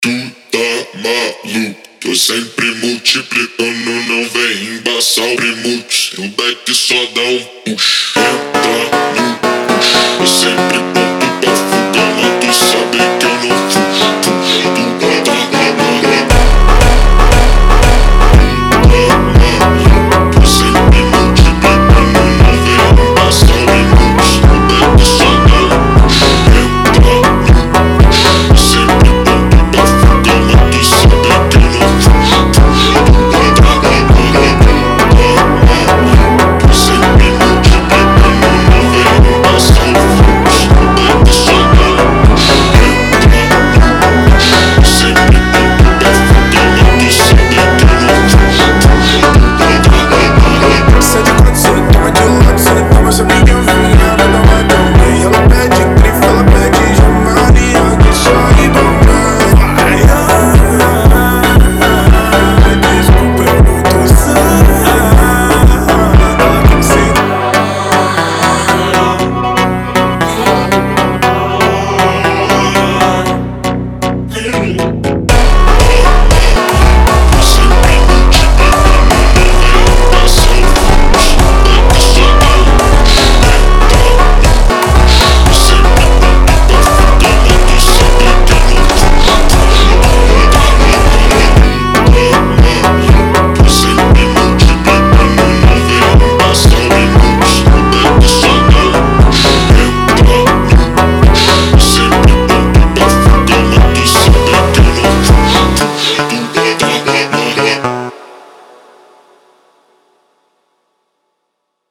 Tu tá maluco? Tô sempre multiplicando, não vem embaçar o primute. O back só dá um push. Entra no push, tô sempre